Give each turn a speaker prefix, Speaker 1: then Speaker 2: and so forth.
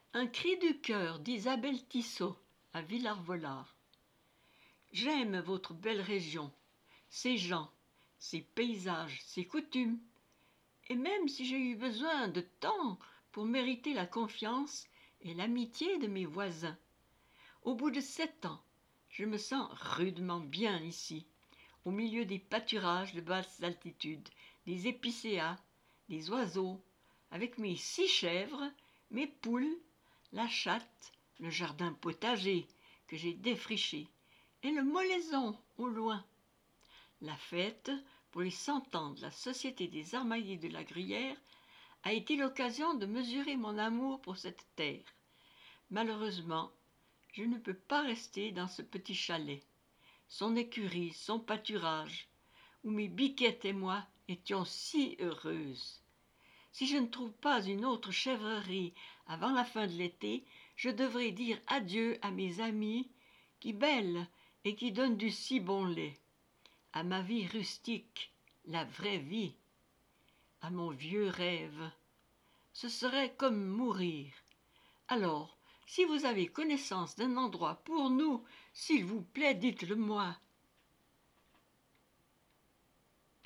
Speaker 1: Un cri du cœur d'Isabelle Tissot à Villard-Volard. J'aime votre belle région, ses gens, ses paysages, ses coutumes. Et même si j'ai eu besoin de temps pour mériter la confiance et l'amitié de mes voisins, au bout de 7 ans, je me sens rudement bien ici, au milieu des pâturages de basse altitude, des épicéas, des oiseaux, avec mes 6 chèvres, mes poules, la chatte, le jardin potager que j'ai défriché, et le molaison au loin. La fête pour les 100 ans de la Société des Armailliers de la Gruyère a été l'occasion de mesurer mon amour pour cette terre. Malheureusement, je ne peux pas rester dans ce petit chalet, son écurie, son pâturage, où mes biquettes et moi étions si heureuses. Si je ne trouve pas une autre chèvrerie avant la fin de l'été, je devrai dire adieu à mes amis qui bêlent et qui donnent du si bon lait, à ma vie rustique, la vraie vie, à mon vieux rêve. Ce serait comme mourir. Alors, si vous avez connaissance d'un endroit pour nous, s'il vous plaît, dites-le moi.